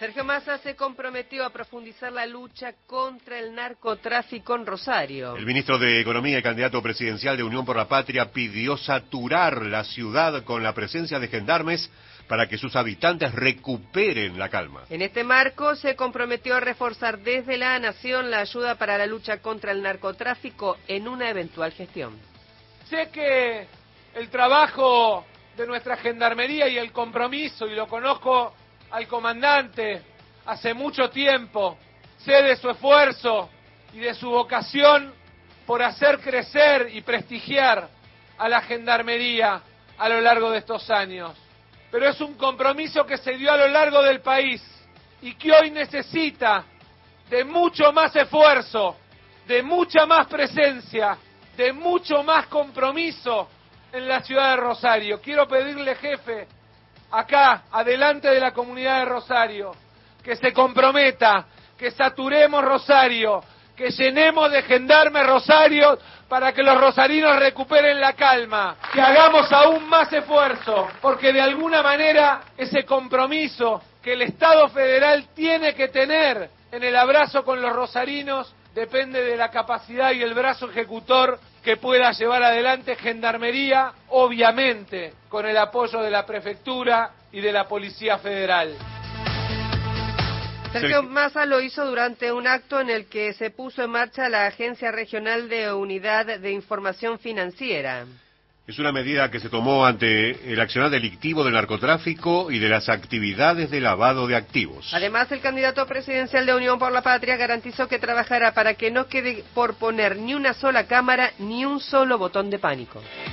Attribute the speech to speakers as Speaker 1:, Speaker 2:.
Speaker 1: Sergio Massa se comprometió a profundizar la lucha contra el narcotráfico en Rosario.
Speaker 2: El ministro de Economía y candidato presidencial de Unión por la Patria pidió saturar la ciudad con la presencia de gendarmes para que sus habitantes recuperen la calma.
Speaker 1: En este marco se comprometió a reforzar desde la Nación la ayuda para la lucha contra el narcotráfico en una eventual gestión.
Speaker 3: Sé que el trabajo de nuestra gendarmería y el compromiso, y lo conozco al comandante hace mucho tiempo, sé de su esfuerzo y de su vocación por hacer crecer y prestigiar a la gendarmería a lo largo de estos años. Pero es un compromiso que se dio a lo largo del país y que hoy necesita de mucho más esfuerzo, de mucha más presencia, de mucho más compromiso en la ciudad de Rosario. Quiero pedirle, jefe, acá, adelante de la comunidad de Rosario, que se comprometa, que saturemos Rosario, que llenemos de gendarmes Rosario para que los rosarinos recuperen la calma, que hagamos aún más esfuerzo, porque de alguna manera ese compromiso que el Estado federal tiene que tener en el abrazo con los rosarinos depende de la capacidad y el brazo ejecutor que pueda llevar adelante Gendarmería, obviamente con el apoyo de la Prefectura y de la Policía Federal.
Speaker 1: Sergio Massa lo hizo durante un acto en el que se puso en marcha la Agencia Regional de Unidad de Información Financiera.
Speaker 2: Es una medida que se tomó ante el accionar delictivo del narcotráfico y de las actividades de lavado de activos.
Speaker 1: Además, el candidato presidencial de Unión por la Patria garantizó que trabajará para que no quede por poner ni una sola cámara ni un solo botón de pánico.